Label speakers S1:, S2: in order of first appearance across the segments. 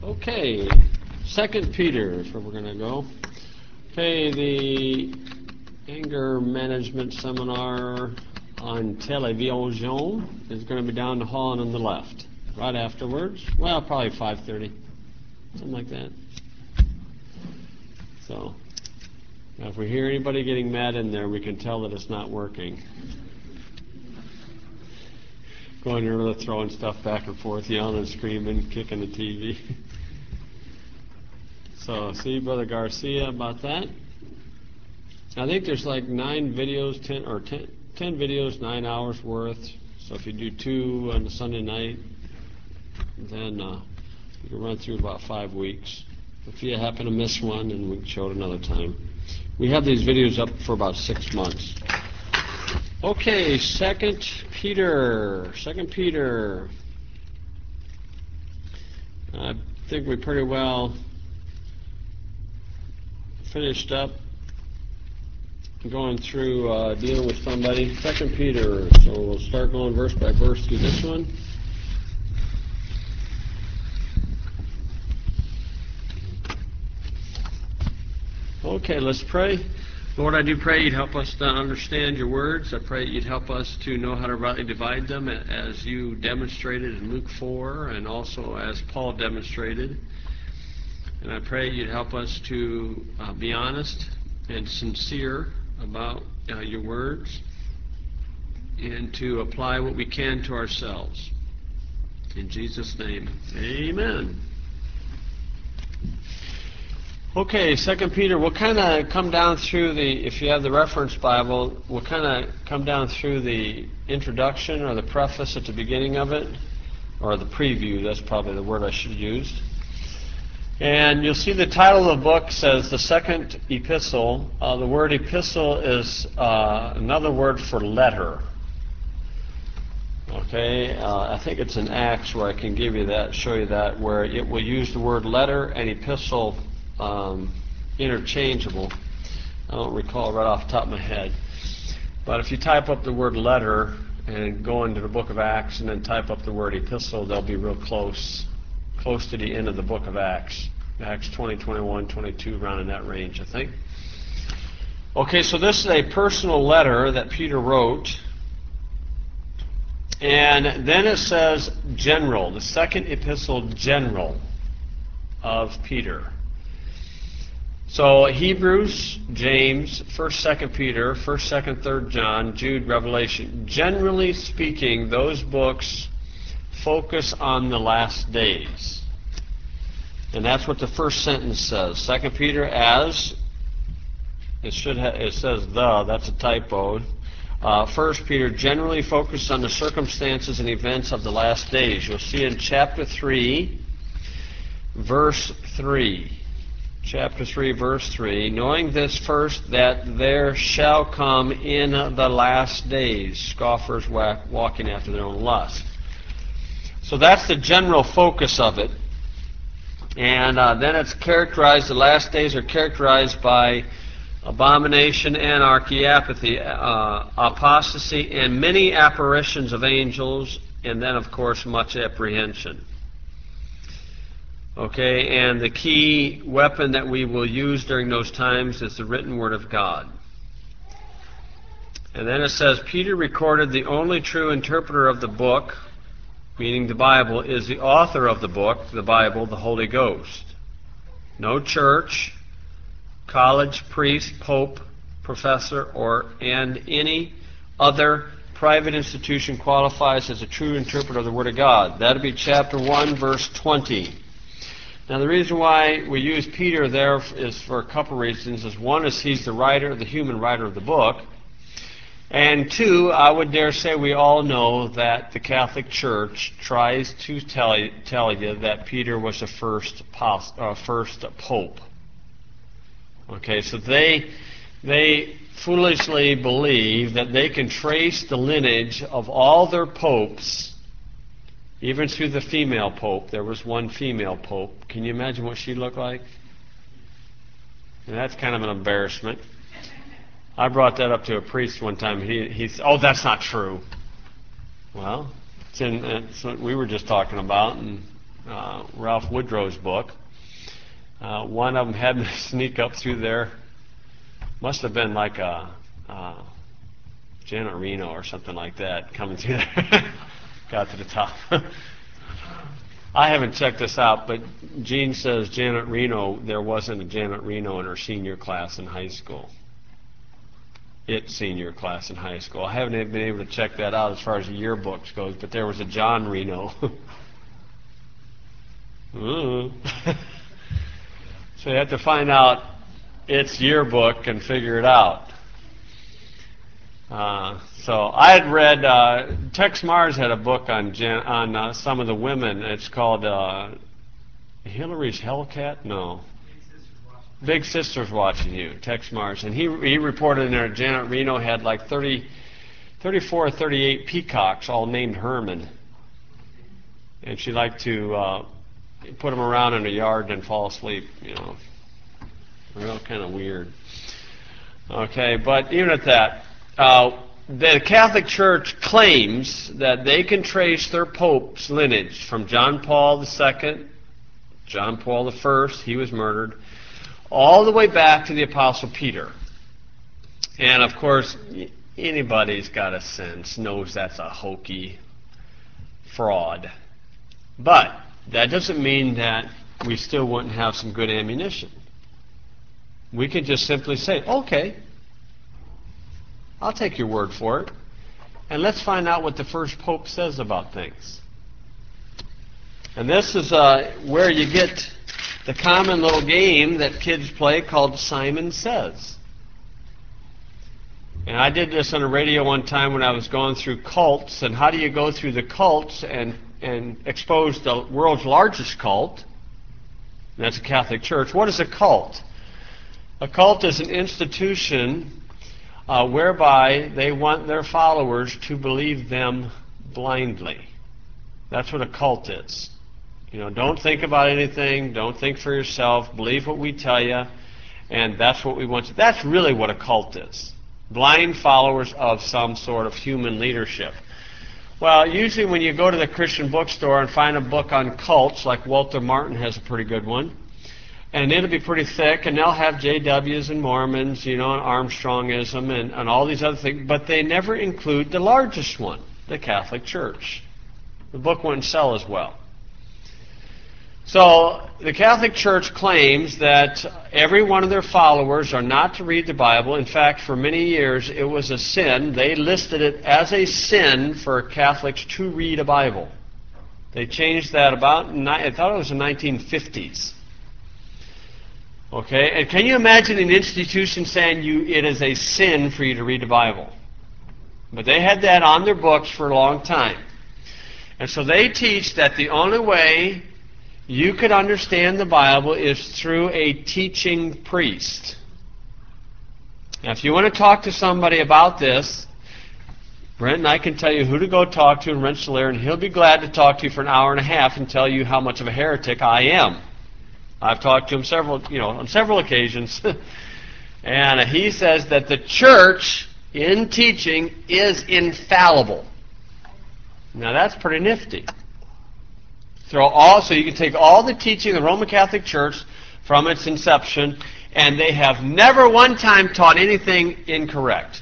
S1: Okay, 2 Peter is where we're going to go. Okay, the anger management seminar on television is going to be down the hall and on the left. Right afterwards, well, probably 5:30, something like that. So, now if we hear anybody getting mad in there, we can tell that it's not working. Going around throwing stuff back and forth, yelling and screaming, kicking the TV. So, see Brother Garcia about that. I think there's like 9 videos, 10 videos, 9 hours worth. So if you do 2 on the Sunday night, then you can run through about 5 weeks. If you happen to miss one, then we can show it another time. We have these videos up for about 6 months. Okay, 2 Peter. I think we pretty well finished up going through dealing with somebody. 2 Peter. So we'll start going verse by verse through this one. Okay, let's pray. Lord, I do pray you'd help us to understand your words. I pray you'd help us to know how to rightly divide them as you demonstrated in Luke 4 and also as Paul demonstrated. And I pray you'd help us to be honest and sincere about your words and to apply what we can to ourselves. In Jesus' name, amen. Okay, 2 Peter, we'll kind of come down through if you have the reference Bible, we'll kind of come down through the introduction or the preface at the beginning of it, or the preview, that's probably the word I should have used. And you'll see the title of the book says the second epistle. The word epistle is another word for letter. Okay, I think it's in Acts where I can give you that, show you that, where it will use the word letter and epistle interchangeable. I don't recall right off the top of my head. But if you type up the word letter and go into the book of Acts and then type up the word epistle, they'll be real close to the end of the book of Acts. Acts 20, 21, 22, around in that range, I think. Okay, so this is a personal letter that Peter wrote. And then it says general, the second epistle general of Peter. So Hebrews, James, 1st, 2nd Peter, 1st, 2nd, 3rd John, Jude, Revelation. Generally speaking, those books focus on the last days. And that's what the first sentence says. 2 Peter, as, it says the, that's a typo. 1 Peter, generally focused on the circumstances and events of the last days. You'll see in chapter 3, verse 3. Chapter 3, verse 3, knowing this first, that there shall come in the last days scoffers walking after their own lust. So that's the general focus of it. And then it's characterized, the last days are characterized by abomination, anarchy, apathy, apostasy, and many apparitions of angels, and then, of course, much apprehension. Okay, and the key weapon that we will use during those times is the written word of God. And then it says, Peter recorded the only true interpreter of the book, meaning the Bible, is the author of the book, the Bible, the Holy Ghost. No church, college, priest, pope, professor, and any other private institution qualifies as a true interpreter of the Word of God. That would be chapter 1, verse 20. Now the reason why we use Peter there is for a couple reasons. One is he's the writer, the human writer of the book. And two, I would dare say we all know that the Catholic Church tries to tell you that Peter was the first pope. Okay, so they foolishly believe that they can trace the lineage of all their popes, even through the female pope. There was one female pope. Can you imagine what she looked like? And that's kind of an embarrassment. I brought that up to a priest one time. He said, "Oh, that's not true." Well, it's what we were just talking about, and Ralph Woodrow's book. One of them had me sneak up through there. Must have been like a Janet Reno or something like that coming through there. Got to the top. I haven't checked this out, but Jean says Janet Reno, there wasn't a Janet Reno in her senior class in high school. Senior class in high school. I haven't been able to check that out as far as the yearbooks goes, but there was a John Reno. So you have to find out its yearbook and figure it out. So I had read, Tex Mars had a book on some of the women. It's called Hillary's Hellcat? No. Big Sister's Watching You, Tex Mars. And he reported in there Janet Reno had like 34 or 38 peacocks, all named Herman. And she liked to put them around in the yard and fall asleep, you know. Real kind of weird. Okay, but even at that, the Catholic Church claims that they can trace their pope's lineage from John Paul II, John Paul I, he was murdered, all the way back to the Apostle Peter. And of course, anybody's got a sense, knows that's a hokey fraud. But that doesn't mean that we still wouldn't have some good ammunition. We can just simply say, okay, I'll take your word for it, and let's find out what the first pope says about things. And this is where you get the common little game that kids play called Simon Says. And I did this on the radio one time when I was going through cults, and how do you go through the cults and expose the world's largest cult? And that's the Catholic Church. What is a cult? A cult is an institution whereby they want their followers to believe them blindly. That's what a cult is. You know, don't think about anything, don't think for yourself, believe what we tell you, and that's what we want to. That's really what a cult is. Blind followers of some sort of human leadership. Well, usually when you go to the Christian bookstore and find a book on cults, like Walter Martin has a pretty good one, and it'll be pretty thick, and they'll have JWs and Mormons, you know, and Armstrongism and all these other things, but they never include the largest one, the Catholic Church. The book wouldn't sell as well. So the Catholic Church claims that every one of their followers are not to read the Bible. In fact, for many years it was a sin. They listed it as a sin for Catholics to read a Bible. They changed that about, I thought it was the 1950s. Okay, and can you imagine an institution saying it is a sin for you to read the Bible? But they had that on their books for a long time. And so they teach that the only way you could understand the Bible is through a teaching priest. Now, if you want to talk to somebody about this, Brent and I can tell you who to go talk to in Rensselaer, and he'll be glad to talk to you for an hour and a half and tell you how much of a heretic I am. I've talked to him on several occasions, and he says that the church in teaching is infallible. Now that's pretty nifty. So you can take all the teaching of the Roman Catholic Church from its inception, and they have never one time taught anything incorrect.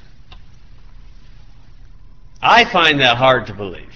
S1: I find that hard to believe.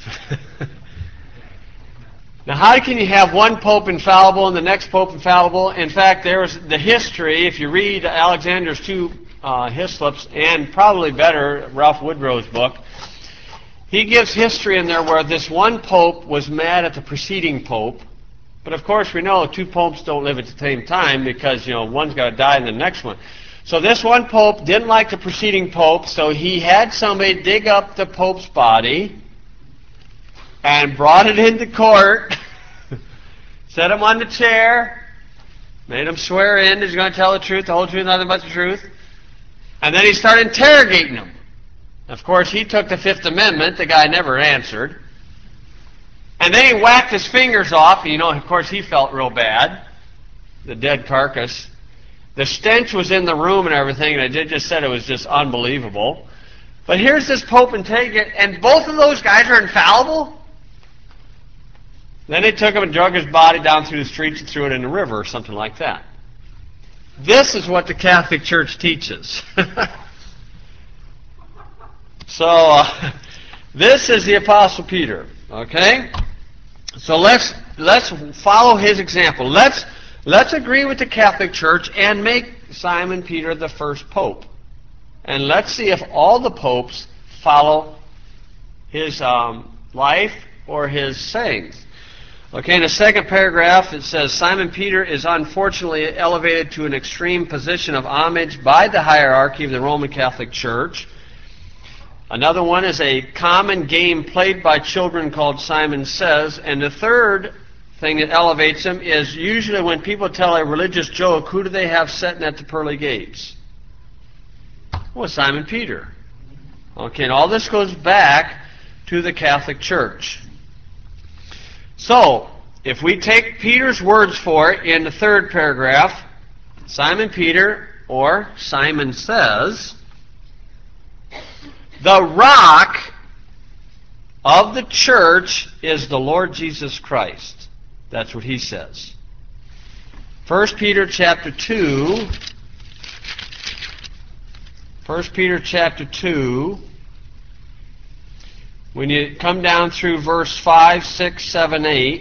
S1: Now, how can you have one pope infallible and the next pope infallible? In fact, there is the history. If you read Alexander's two Hislops, and probably better, Ralph Woodrow's book, he gives history in there where this one pope was mad at the preceding pope. But of course, we know two popes don't live at the same time because, one's got to die and the next one. So this one pope didn't like the preceding pope, so he had somebody dig up the pope's body and brought it into court, set him on the chair, made him swear in that he's going to tell the truth, the whole truth, nothing but the truth. And then he started interrogating him. Of course, he took the Fifth Amendment. The guy never answered. And then he whacked his fingers off. Of course, he felt real bad. The dead carcass. The stench was in the room and everything, and they just said it was just unbelievable. But here's this Pope and both of those guys are infallible? Then they took him and drug his body down through the streets and threw it in the river or something like that. This is what the Catholic Church teaches. So, this is the Apostle Peter, okay? So let's follow his example. Let's agree with the Catholic Church and make Simon Peter the first pope. And let's see if all the popes follow his life or his sayings. Okay, in the second paragraph it says, Simon Peter is unfortunately elevated to an extreme position of homage by the hierarchy of the Roman Catholic Church. Another one is a common game played by children called Simon Says. And the third thing that elevates him is usually when people tell a religious joke, who do they have sitting at the pearly gates? Well, Simon Peter. Okay, and all this goes back to the Catholic Church. So, if we take Peter's words for it in the third paragraph, Simon Peter, or Simon Says, the rock of the church is the Lord Jesus Christ. That's what he says. 1 Peter chapter 2. 1 Peter chapter 2. When you come down through verse 5, 6, 7, 8.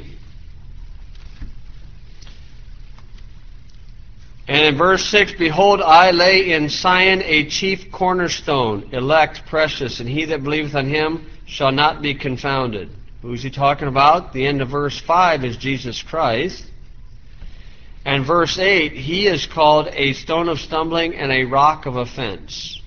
S1: And in verse 6, Behold, I lay in Sion a chief cornerstone, elect, precious, and he that believeth on him shall not be confounded. Who's he talking about? The end of verse 5 is Jesus Christ. And verse 8, he is called a stone of stumbling and a rock of offense.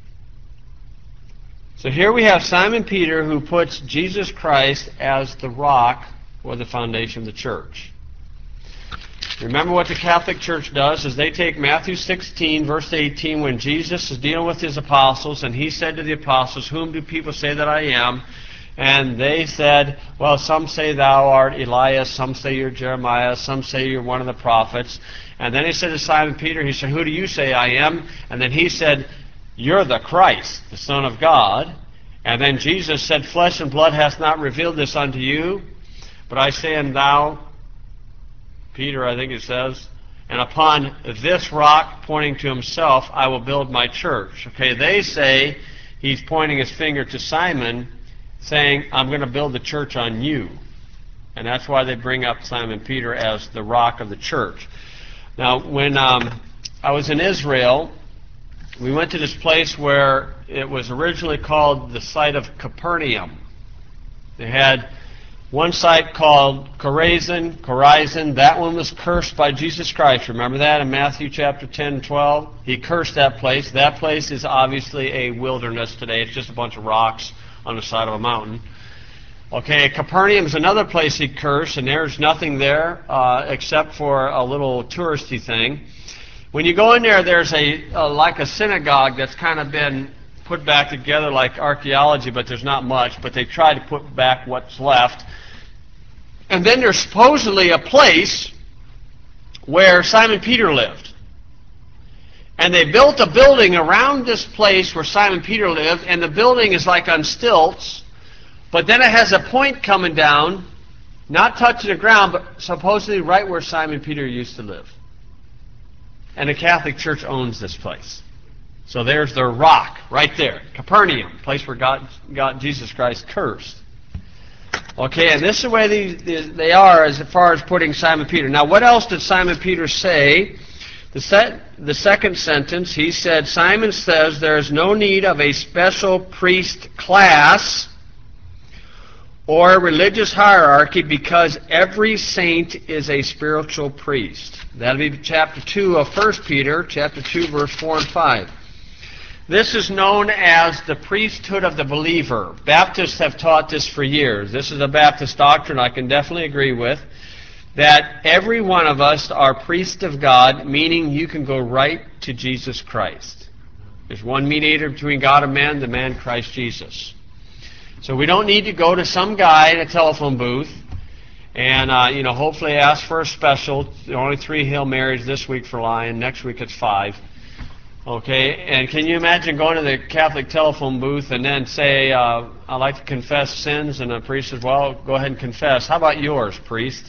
S1: So here we have Simon Peter who puts Jesus Christ as the rock or the foundation of the church. Remember what the Catholic Church does is they take Matthew 16, verse 18, when Jesus is dealing with his apostles, and he said to the apostles, whom do people say that I am? And they said, well, some say thou art Elias, some say you're Jeremiah, some say you're one of the prophets. And then he said to Simon Peter, he said, who do you say I am? And then he said, you're the Christ, the Son of God. And then Jesus said, flesh and blood hath not revealed this unto you, but I say unto thou, Peter, I think it says, and upon this rock, pointing to himself, I will build my church. Okay, they say he's pointing his finger to Simon, saying, I'm going to build the church on you. And that's why they bring up Simon Peter as the rock of the church. Now, when I was in Israel, we went to this place where it was originally called the site of Capernaum. They had one site called Chorazin. That one was cursed by Jesus Christ. Remember that in Matthew chapter 10 and 12? He cursed that place. That place is obviously a wilderness today. It's just a bunch of rocks on the side of a mountain. Okay, Capernaum is another place he cursed, and there's nothing there except for a little touristy thing. When you go in there, there's like a synagogue that's kind of been put back together like archaeology, but there's not much. But they try to put back what's left. And then there's supposedly a place where Simon Peter lived. And they built a building around this place where Simon Peter lived, and the building is like on stilts, but then it has a point coming down, not touching the ground, but supposedly right where Simon Peter used to live. And the Catholic Church owns this place. So there's their rock right there, Capernaum, place where Jesus Christ cursed. Okay, and this is the way they are as far as putting Simon Peter. Now, what else did Simon Peter say? The second sentence, he said, Simon says there is no need of a special priest class or religious hierarchy because every saint is a spiritual priest. That'll be chapter 2 of 1 Peter, chapter 2, verse 4 and 5. This is known as the priesthood of the believer. Baptists have taught this for years. This is a Baptist doctrine I can definitely agree with, that every one of us are priests of God, meaning you can go right to Jesus Christ. There's one mediator between God and man, the man Christ Jesus. So we don't need to go to some guy in a telephone booth and hopefully ask for a special. There are only 3 Hail Marys this week for Lion. Next week it's 5. Okay, and can you imagine going to the Catholic telephone booth and then say, I'd like to confess sins, and the priest says, well, go ahead and confess. How about yours, priest?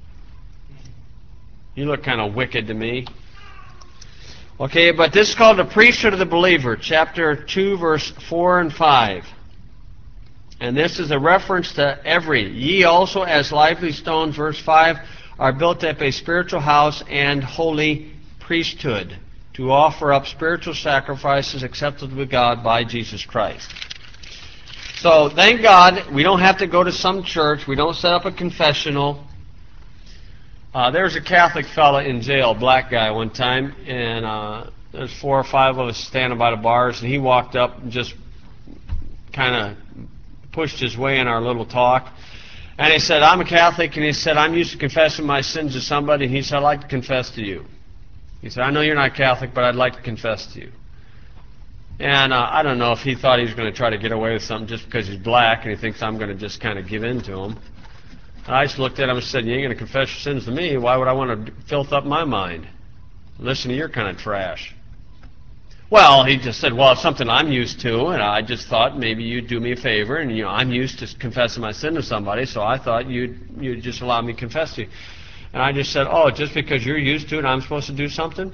S1: You look kind of wicked to me. Okay, but this is called the priesthood of the believer, chapter 2, verse 4 and 5. And this is a reference to every. Ye also as lively stones, verse 5, are built up a spiritual house and holy priesthood, to offer up spiritual sacrifices acceptable to God by Jesus Christ. So, thank God, we don't have to go to some church. We don't set up a confessional. There's a Catholic fella in jail, black guy, one time, and there's 4 or 5 of us standing by the bars, and he walked up and just kind of pushed his way in our little talk. And he said, I'm a Catholic, and he said, I'm used to confessing my sins to somebody, and he said, I'd like to confess to you. He said, I know you're not Catholic, but I'd like to confess to you. And I don't know if he thought he was going to try to get away with something just because he's black, and he thinks I'm going to just kind of give in to him. And I just looked at him and said, you ain't going to confess your sins to me. Why would I want to filth up my mind? Listen to your kind of trash. Well, he just said, well, it's something I'm used to, and I just thought maybe you'd do me a favor, and I'm used to confessing my sin to somebody, so I thought you'd just allow me to confess to you. And I just said, oh, just because you're used to it, I'm supposed to do something?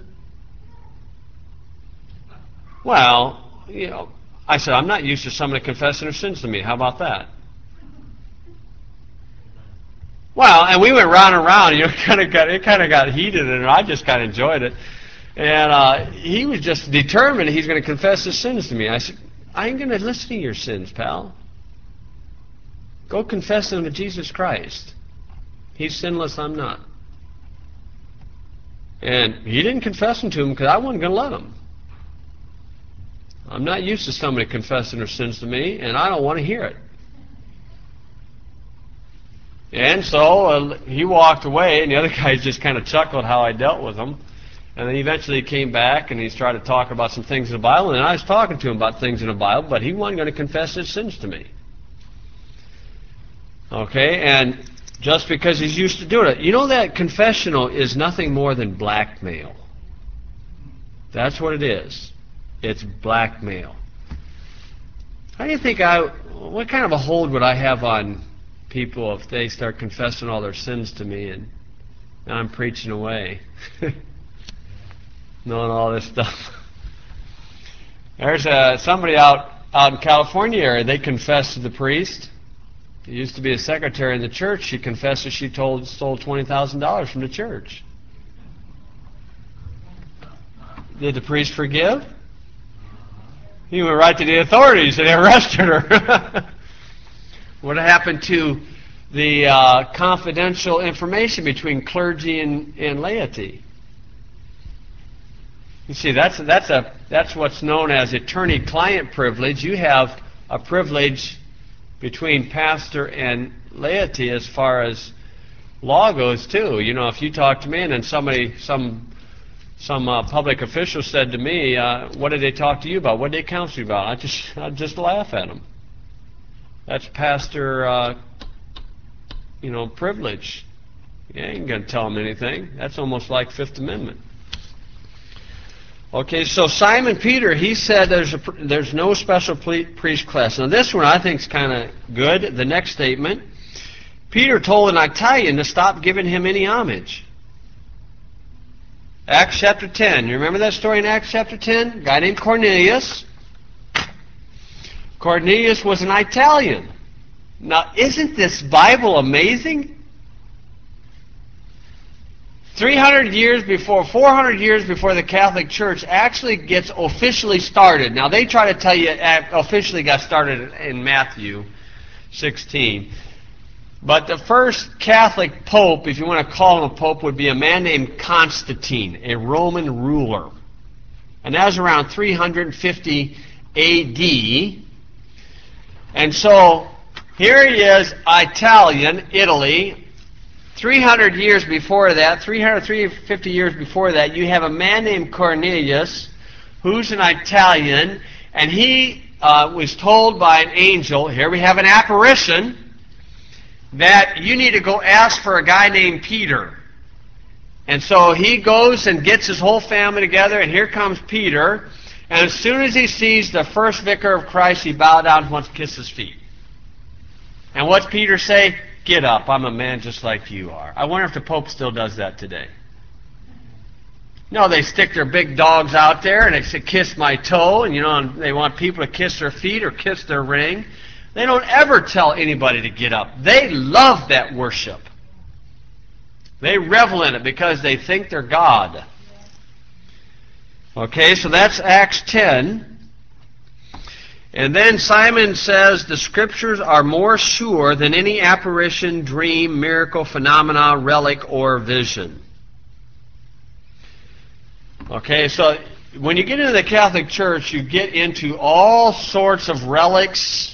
S1: Well, I said, I'm not used to somebody confessing their sins to me. How about that? Well, and we went round and round. It kind of got heated, and I just kind of enjoyed it. And he was just determined he's going to confess his sins to me. I said, I ain't going to listen to your sins, pal. Go confess them to Jesus Christ. He's sinless, I'm not. And he didn't confess them to him because I wasn't going to let him. I'm not used to somebody confessing their sins to me, and I don't want to hear it. And so he walked away, and the other guys just kind of chuckled how I dealt with him. And then eventually he came back, and he started talking about some things in the Bible, and I was talking to him about things in the Bible, but he wasn't going to confess his sins to me. Okay, and just because he's used to doing it. You know that confessional is nothing more than blackmail. That's what it is. It's blackmail. How do you think what kind of a hold would I have on people if they start confessing all their sins to me and I'm preaching away? Knowing all this stuff. There's somebody out in California area, they confessed to the priest. There used to be a secretary in the church. She confessed that she stole $20,000 from the church. Did the priest forgive? He went right to the authorities and arrested her. What happened to the confidential information between clergy and laity? You see, that's what's known as attorney-client privilege. You have a privilege between pastor and laity as far as law goes too. If you talk to me and then some public official said to me, what did they talk to you about? What did they counsel you about? I'd just laugh at them. That's pastor, privilege. You ain't going to tell them anything. That's almost like Fifth Amendment. Okay, so Simon Peter, he said there's no special priest class. Now this one I think is kind of good. The next statement, Peter told an Italian to stop giving him any homage. Acts chapter 10. You remember that story in Acts chapter 10? A guy named Cornelius. Cornelius was an Italian. Now, isn't this Bible amazing? 400 years before the Catholic Church actually gets officially started. Now, they try to tell you it officially got started in Matthew 16. But the first Catholic pope, if you want to call him a pope, would be a man named Constantine, a Roman ruler. And that was around 350 A.D. And so here he is, Italian, Italy. 300 years before that, 350 years before that, you have a man named Cornelius, who's an Italian, and he was told by an angel, here we have an apparition, that you need to go ask for a guy named Peter. And so he goes and gets his whole family together, and here comes Peter. And as soon as he sees the first vicar of Christ, he bows down and wants to kiss his feet. And what's Peter say? Get up, I'm a man just like you are. I wonder if the Pope still does that today. No, they stick their big dogs out there and they say, kiss my toe, and they want people to kiss their feet or kiss their ring. They don't ever tell anybody to get up. They love that worship. They revel in it because they think they're God. Okay, so that's Acts 10. And then Simon says the Scriptures are more sure than any apparition, dream, miracle, phenomena, relic, or vision. Okay, so when you get into the Catholic Church, you get into all sorts of relics,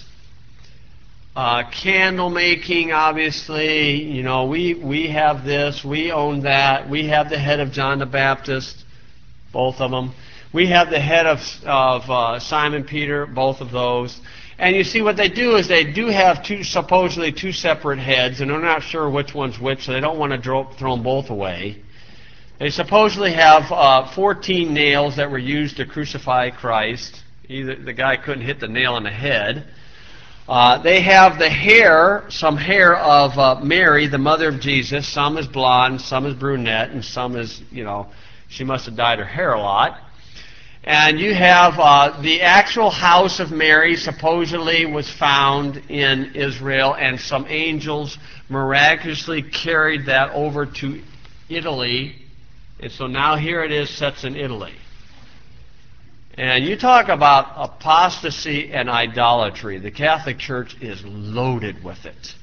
S1: candle making, obviously. We have this, we own that, we have the head of John the Baptist, both of them. We have the head of Simon Peter, both of those. And you see what they do is they do have supposedly two separate heads, and they're not sure which one's which, so they don't want to throw them both away. They supposedly have 14 nails that were used to crucify Christ. Either the guy couldn't hit the nail on the head. They have the hair, some hair of Mary, the mother of Jesus. Some is blonde, some is brunette, and some is, she must have dyed her hair a lot. And you have the actual house of Mary supposedly was found in Israel, and some angels miraculously carried that over to Italy. And so now here it is, sets in Italy. And you talk about apostasy and idolatry. The Catholic Church is loaded with it.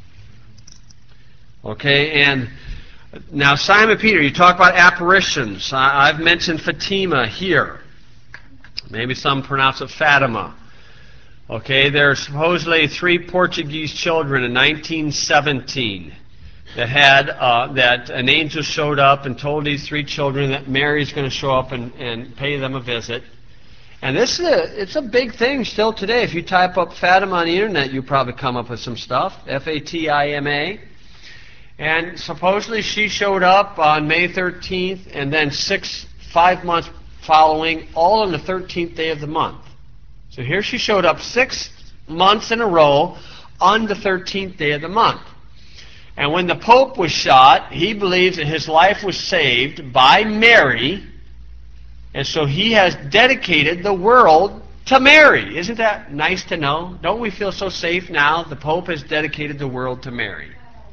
S1: Okay, and now Simon Peter, you talk about apparitions. I've mentioned Fatima here. Maybe some pronounce it Fatima. Okay, there are supposedly 3 Portuguese children in 1917 that had that an angel showed up and told these 3 children that Mary's going to show up and pay them a visit. And it's a big thing still today. If you type up Fatima on the internet, you probably come up with some stuff. Fatima. And supposedly she showed up on May 13th, and then 5 months following, all on the 13th day of the month. So here she showed up 6 months in a row on the 13th day of the month. And when the Pope was shot, he believes that his life was saved by Mary, and so he has dedicated the world to Mary. Isn't that nice to know? Don't we feel so safe now? The Pope has dedicated the world to Mary.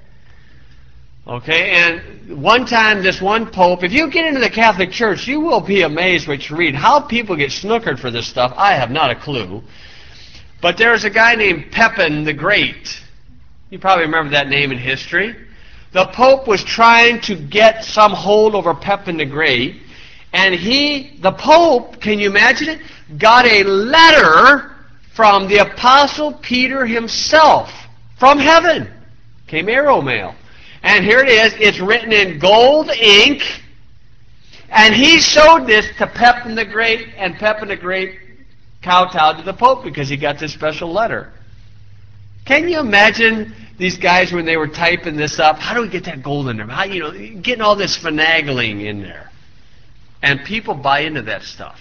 S1: Okay, and one time this one Pope, if you get into the Catholic Church, you will be amazed what you read. How people get snookered for this stuff, I have not a clue. But there's a guy named Pepin the Great. You probably remember that name in history. The Pope was trying to get some hold over Pepin the Great, and the Pope, can you imagine it, got a letter from the Apostle Peter himself from heaven. Came arrow mail. And here it is. It's written in gold ink. And he showed this to Pepin the Great, and Pepin the Great kowtowed to the Pope because he got this special letter. Can you imagine these guys when they were typing this up? How do we get that gold in there? How, getting all this finagling in there. And people buy into that stuff.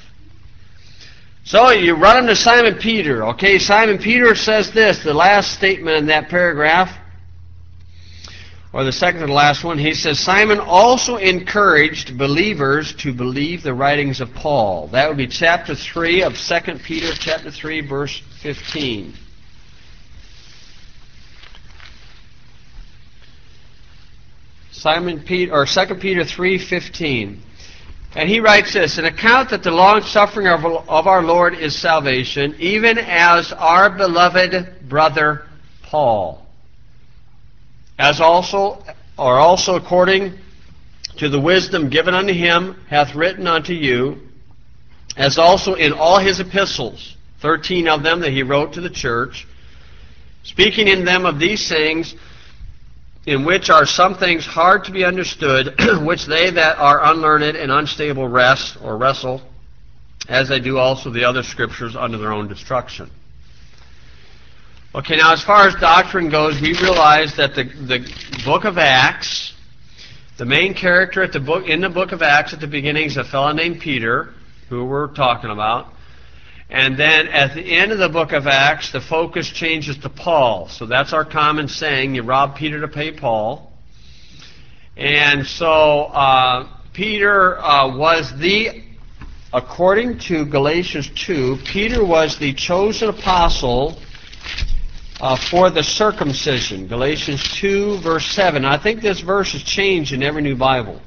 S1: So you run them to Simon Peter. Okay, Simon Peter says this, the last statement in that paragraph, or the second to the last one, he says, Simon also encouraged believers to believe the writings of Paul. That would be chapter 3 of 2 Peter, chapter 3, verse 15. Simon Peter, or 2 Peter 3:15. And he writes this, an account that the long suffering of our Lord is salvation, even as our beloved brother Paul, as also according to the wisdom given unto him, hath written unto you, as also in all his epistles, 13 of them that he wrote to the church, speaking in them of these things, in which are some things hard to be understood, which they that are unlearned and unstable wrestle, as they do also the other scriptures unto their own destruction. Okay, now as far as doctrine goes, we realize that the book of Acts The main character in the book of Acts at the beginning is a fellow named Peter, who we're talking about. And then at the end of the book of Acts, the focus changes to Paul. So that's our common saying, you rob Peter to pay Paul. And so Peter was according to Galatians 2, Peter was the chosen apostle for the circumcision. Galatians 2, verse 7. I think this verse has changed in every new Bible.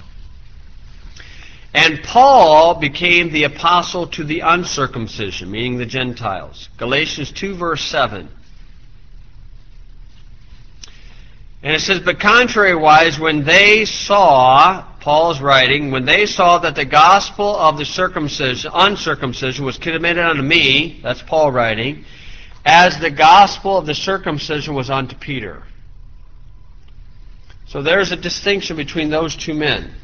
S1: And Paul became the apostle to the uncircumcision, meaning the Gentiles. Galatians 2, verse 7. And it says, but contrariwise, when they saw, Paul's writing, when they saw that the gospel of the uncircumcision was committed unto me, that's Paul writing, as the gospel of the circumcision was unto Peter. So there's a distinction between those two men.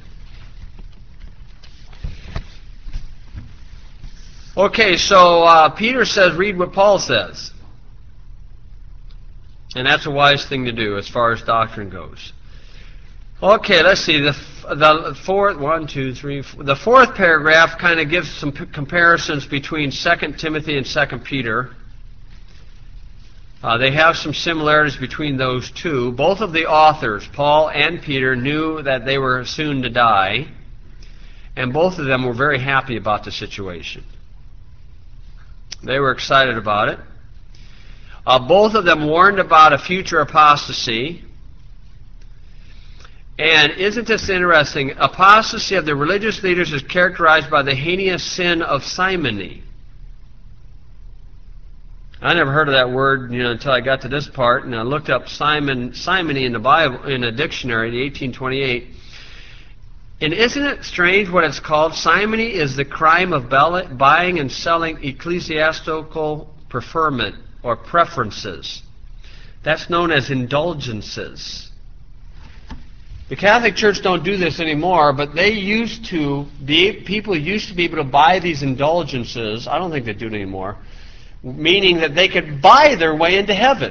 S1: Okay, so Peter says, read what Paul says. And that's a wise thing to do as far as doctrine goes. Okay, let's see. The fourth paragraph kind of gives some comparisons between 2 Timothy and 2 Peter. They have some similarities between those two. Both of the authors, Paul and Peter, knew that they were soon to die, and both of them were very happy about the situation. They were excited about it. Both of them warned about a future apostasy. And isn't this interesting? Apostasy of the religious leaders is characterized by the heinous sin of simony. I never heard of that word, until I got to this part, and I looked up simony in the Bible, in a dictionary, the 1828. And isn't it strange what it's called? Simony is the crime of buying and selling ecclesiastical preferment or preferences. That's known as indulgences. The Catholic Church don't do this anymore, but people used to be able to buy these indulgences. I don't think they do it anymore. Meaning that they could buy their way into heaven.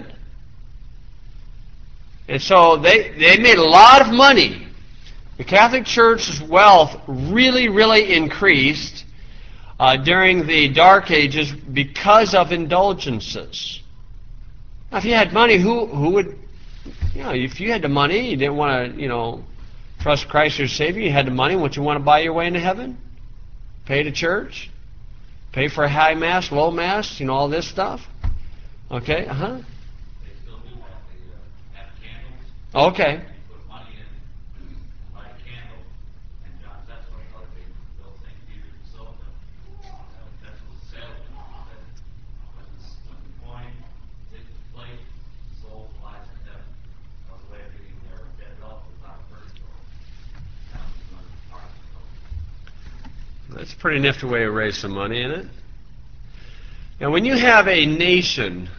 S1: And so they made a lot of money. The Catholic Church's wealth really, really increased during the Dark Ages because of indulgences. Now, if you had money, who would, if you had the money, you didn't want to, trust Christ as your Savior, you had the money, would you want to buy your way into heaven? Pay to church? Pay for a high mass, low mass, all this stuff? Okay,
S2: They still do have candles.
S1: Okay.
S2: You put money in and light a candle, and John Tesla, other people built St. Peter and sold them. That's what the salesman said. When the coin hit the plate, the soul flies to heaven. That was the way of getting their dead relative without a purgatory. That was another part of it.
S1: That's a pretty nifty way to raise some money, isn't it? Now, when you have a nation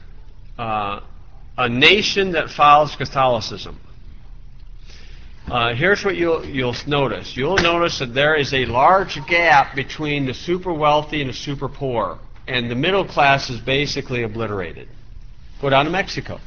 S1: that follows Catholicism, here's what you'll notice. You'll notice that there is a large gap between the super wealthy and the super poor, and the middle class is basically obliterated. Go down to Mexico.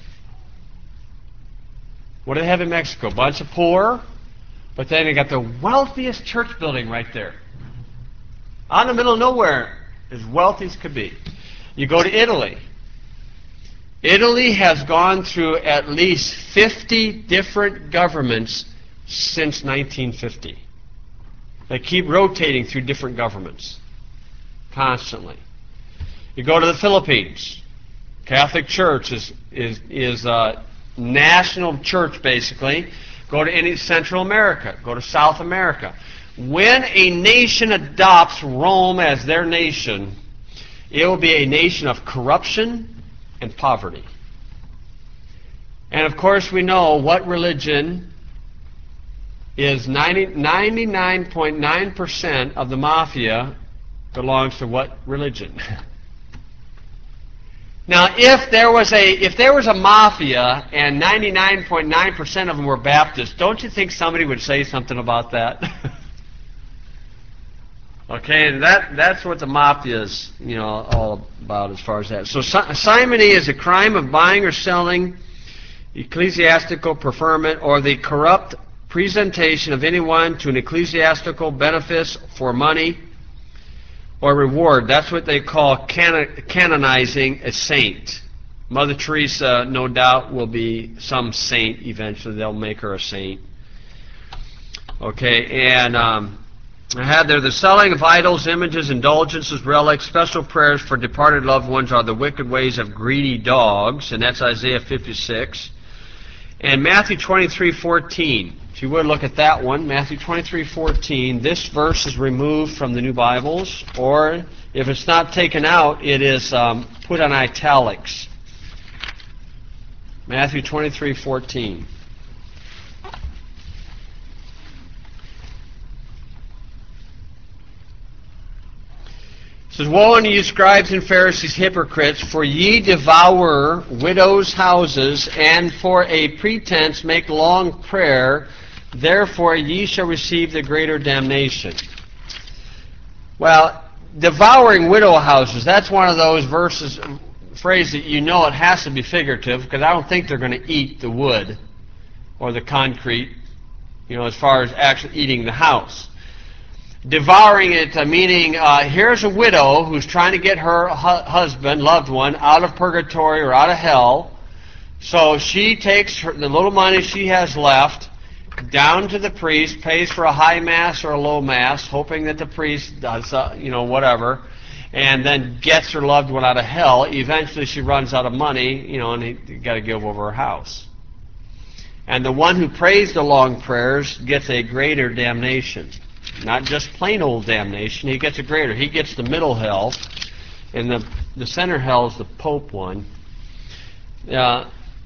S1: What do they have in Mexico? A bunch of poor, but then they got the wealthiest church building right there. Out in the middle of nowhere, as wealthy as could be. You go to Italy. Italy has gone through at least 50 different governments since 1950. They keep rotating through different governments constantly. You go to the Philippines. Catholic Church is national church, basically. Go to any Central America. Go to South America. When a nation adopts Rome as their nation, it will be a nation of corruption and poverty. And of course we know what religion is 99.9% of the mafia belongs to what religion? Now, if there was a mafia and 99.9% of them were Baptists, don't you think somebody would say something about that? Okay, and that's what the mafia is, all about as far as that. So simony is a crime of buying or selling ecclesiastical preferment or the corrupt presentation of anyone to an ecclesiastical benefice for money or reward. That's what they call canonizing a saint. Mother Teresa, no doubt, will be some saint eventually. They'll make her a saint. Okay, and I had there the selling of idols, images, indulgences, relics, special prayers for departed loved ones are the wicked ways of greedy dogs, and that's Isaiah 56. And Matthew 23:14. If you would look at that one, Matthew 23:14. This verse is removed from the New Bibles, or if it's not taken out, it is put on italics. Matthew 23:14. It says, "Woe unto you, scribes and Pharisees, hypocrites, for ye devour widows' houses, and for a pretense make long prayer. Therefore ye shall receive the greater damnation." Well, devouring widow houses, that's one of those verses, phrase that you know it has to be figurative, because I don't think they're going to eat the wood or the concrete, as far as actually eating the house. Devouring it, meaning here's a widow who's trying to get her husband, loved one, out of purgatory or out of hell. So she takes the little money she has left down to the priest, pays for a high mass or a low mass, hoping that the priest does, whatever, and then gets her loved one out of hell. Eventually she runs out of money, and you got to give over her house. And the one who prays the long prayers gets a greater damnation. Not just plain old damnation, he gets a greater. He gets the middle hell, and the center hell is the Pope one. Was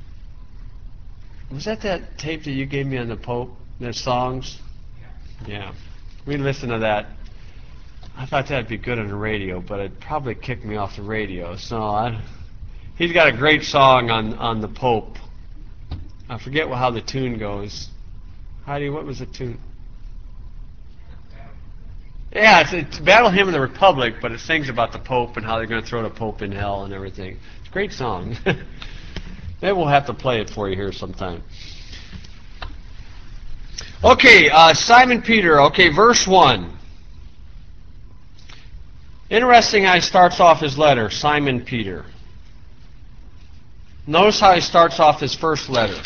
S1: that tape that you gave me on the Pope, the songs? Yeah. We listened to that. I thought that'd be good on the radio, but it'd probably kick me off the radio. So he's got a great song on the Pope. I forget how the tune goes. Heidi, what was the tune? Yeah, it's Battle Hymn of the Republic, but it sings about the Pope and how they're going to throw the Pope in hell and everything. It's a great song. Maybe we'll have to play it for you here sometime. Okay, Simon Peter. Okay, verse 1. Interesting how he starts off his letter, Simon Peter. Notice how he starts off his first letter.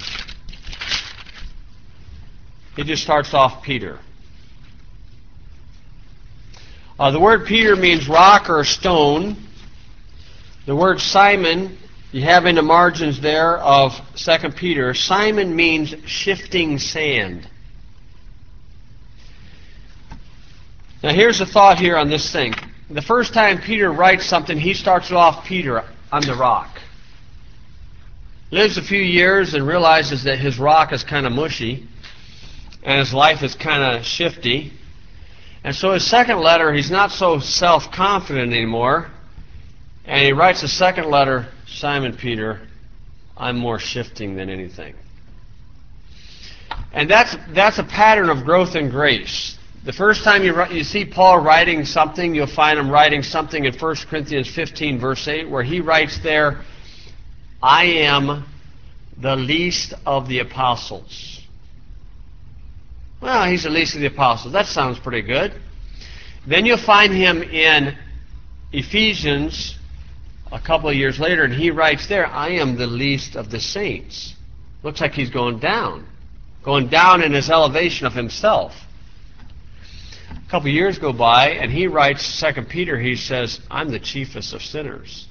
S1: He just starts off Peter. The word Peter means rock or stone. The word Simon, you have in the margins there of 2 Peter, Simon means shifting sand. Now here's a thought here on this thing. The first time Peter writes something, he starts it off, Peter, I'm the rock. Lives a few years and realizes that his rock is kind of mushy and his life is kind of shifty. And so his second letter, he's not so self-confident anymore. And he writes the second letter, Simon Peter, I'm more shifting than anything. And that's a pattern of growth and grace. The first time you see Paul writing something, you'll find him writing something in 1 Corinthians 15, verse 8, where he writes there, I am the least of the apostles. Well, he's the least of the apostles. That sounds pretty good. Then you'll find him in Ephesians a couple of years later, and he writes there, I am the least of the saints. Looks like he's going down in his elevation of himself. A couple of years go by, and he writes 2 Peter, he says, I'm the chiefest of sinners.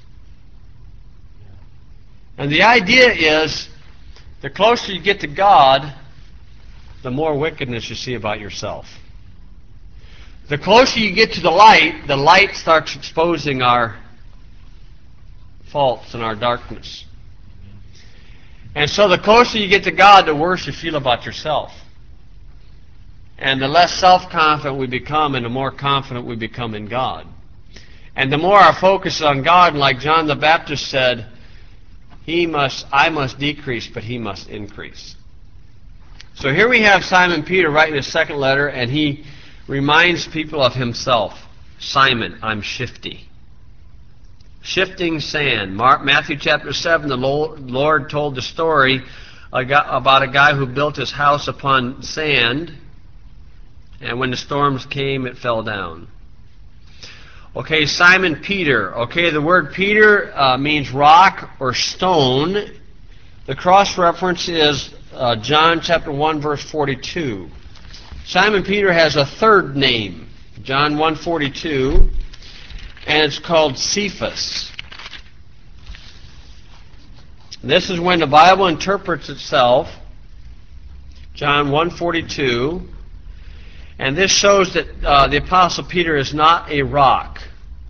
S1: And the idea is, the closer you get to God, the more wickedness you see about yourself. The closer you get to the light starts exposing our faults and our darkness. And so the closer you get to God, the worse you feel about yourself. And the less self-confident we become, and the more confident we become in God. And the more our focus is on God, and like John the Baptist said, I must decrease, but he must increase. So here we have Simon Peter writing his second letter, and he reminds people of himself. Simon, I'm shifty. Shifting sand. Matthew chapter 7, the Lord told the story about a guy who built his house upon sand, and when the storms came, it fell down. Okay, Simon Peter. Okay, the word Peter means rock or stone. The cross-reference is John chapter 1, verse 42. Simon Peter has a third name, John 1:42, and it's called Cephas. This is when the Bible interprets itself, John 1:42, and this shows that the Apostle Peter is not a rock.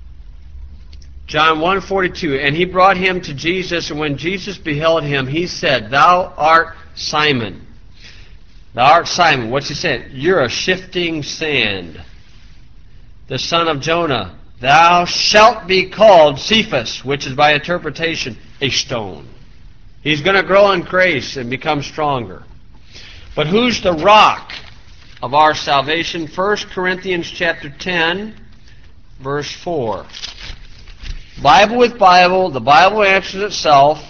S1: John 1:42, and he brought him to Jesus, and when Jesus beheld him, he said, "Thou art Simon. Thou art Simon." What's he saying? "You're a shifting sand. The son of Jonah. Thou shalt be called Cephas," which is by interpretation a stone. He's going to grow in grace and become stronger. But who's the rock of our salvation? 1 Corinthians chapter 10, verse 4. Bible with Bible, the Bible answers itself.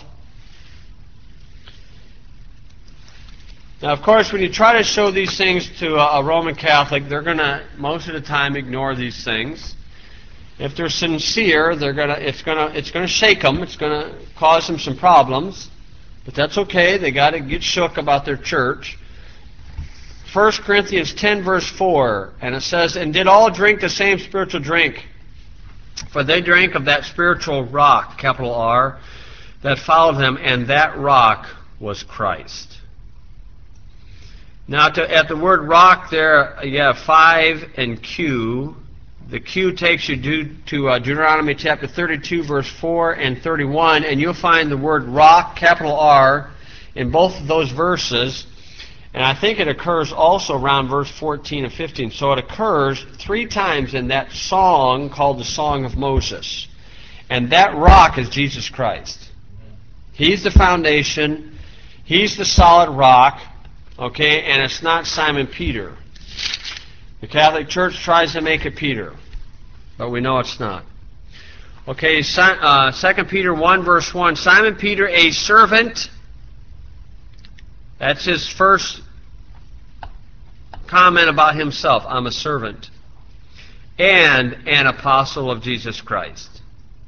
S1: Now, of course, when you try to show these things to a Roman Catholic, they're going to, most of the time, ignore these things. If they're sincere, it's going to shake them. It's going to cause them some problems. But that's okay. They got to get shook about their church. 1 Corinthians 10, verse 4, and it says, "And did all drink the same spiritual drink? For they drank of that spiritual rock," capital R, "that followed them, and that rock was Christ." Now, at the word rock there, you have 5 and Q. The Q takes you to Deuteronomy chapter 32, verse 4 and 31, and you'll find the word rock, capital R, in both of those verses. And I think it occurs also around verse 14 and 15. So it occurs 3 times in that song called the Song of Moses. And that rock is Jesus Christ. He's the foundation. He's the solid rock. Okay, and it's not Simon Peter. The Catholic Church tries to make it Peter, but we know it's not. Okay, 2 Peter 1, verse 1. Simon Peter, a servant. That's his first comment about himself. I'm a servant. And an apostle of Jesus Christ.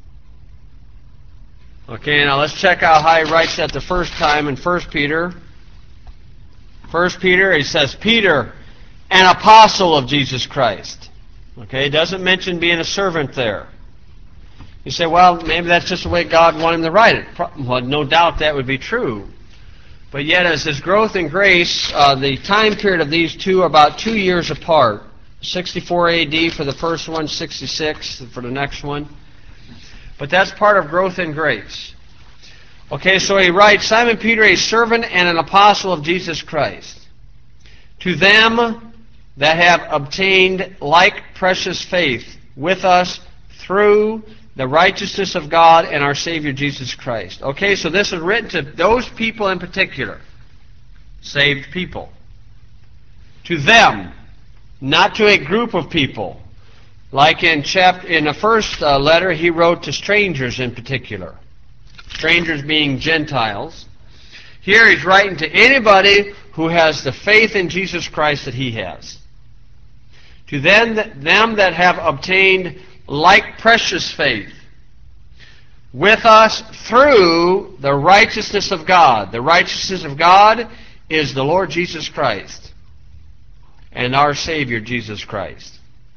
S1: Okay, now let's check out how he writes that the first time in 1 Peter. 1 Peter, he says, "Peter, an apostle of Jesus Christ." Okay, it doesn't mention being a servant there. You say, well, maybe that's just the way God wanted him to write it. Well, no doubt that would be true. But yet, as his growth in grace, the time period of these two are about 2 years apart. 64 AD for the first one, 66 for the next one. But that's part of growth in grace. Okay, so he writes, "Simon Peter, a servant and an apostle of Jesus Christ, to them that have obtained like precious faith with us through the righteousness of God and our Savior Jesus Christ." Okay, so this is written to those people in particular, saved people. To them, not to a group of people. Like in the first letter, he wrote to strangers in particular. Strangers being Gentiles. Here he's writing to anybody who has the faith in Jesus Christ that he has. To them that have obtained like precious faith with us through the righteousness of God. The righteousness of God is the Lord Jesus Christ and our Savior Jesus Christ.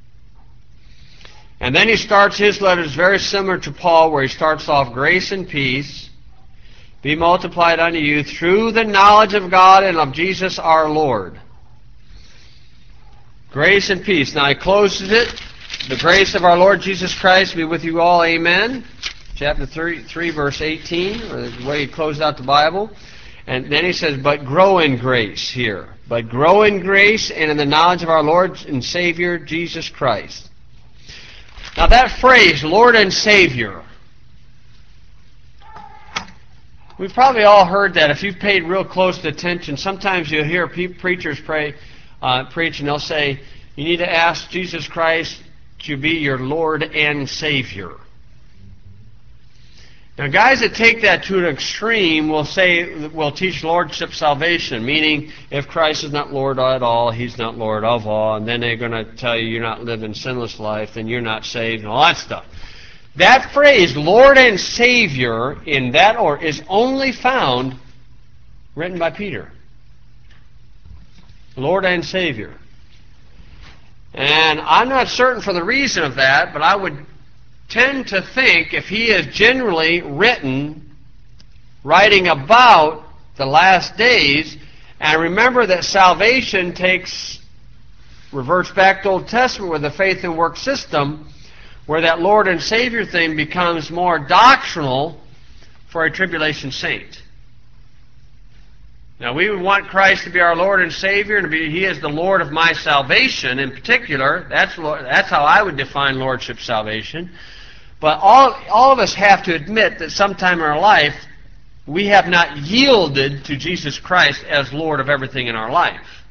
S1: And then he starts his letters very similar to Paul, where he starts off, "Grace and peace be multiplied unto you through the knowledge of God and of Jesus our Lord." Grace and peace. Now he closes it, "The grace of our Lord Jesus Christ be with you all, amen." Chapter 3, verse 18, or the way he closed out the Bible. And then he says, "But grow in grace" here. "But grow in grace and in the knowledge of our Lord and Savior Jesus Christ." Now that phrase, Lord and Savior, we've probably all heard that. If you've paid real close attention, sometimes you'll hear preachers preach and they'll say, you need to ask Jesus Christ to be your Lord and Savior. Now, guys that take that to an extreme will teach lordship salvation, meaning if Christ is not Lord at all, He's not Lord of all, and then they're going to tell you you're not living sinless life, and you're not saved, and all that stuff. That phrase, Lord and Savior, in that order, is only found written by Peter. Lord and Savior. And I'm not certain for the reason of that, but I would tend to think if he is generally writing about the last days, and remember that salvation reverts back to Old Testament with the faith and work system, where that Lord and Savior thing becomes more doctrinal for a tribulation saint. Now, we would want Christ to be our Lord and Savior, and He is the Lord of my salvation in particular. That's how I would define lordship salvation. But all of us have to admit that sometime in our life, we have not yielded to Jesus Christ as Lord of everything in our life.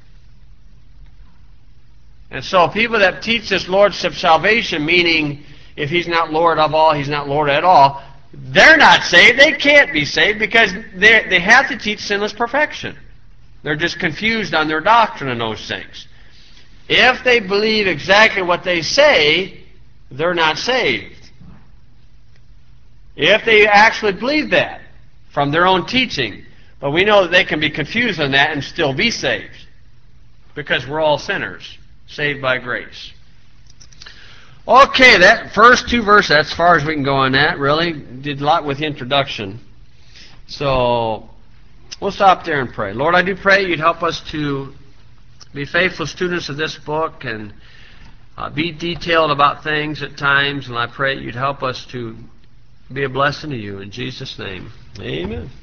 S1: And so people that teach this lordship salvation, meaning if He's not Lord of all, He's not Lord at all, they're not saved. They can't be saved because they have to teach sinless perfection. They're just confused on their doctrine and those things. If they believe exactly what they say, they're not saved. If they actually believe that from their own teaching. But we know that they can be confused on that and still be saved. Because we're all sinners, saved by grace. Okay, that first two verses, that's as far as we can go on that, really. Did a lot with the introduction. So, we'll stop there and pray. Lord, I do pray You'd help us to be faithful students of this book and be detailed about things at times, and I pray You'd help us to be a blessing to You. In Jesus' name, amen.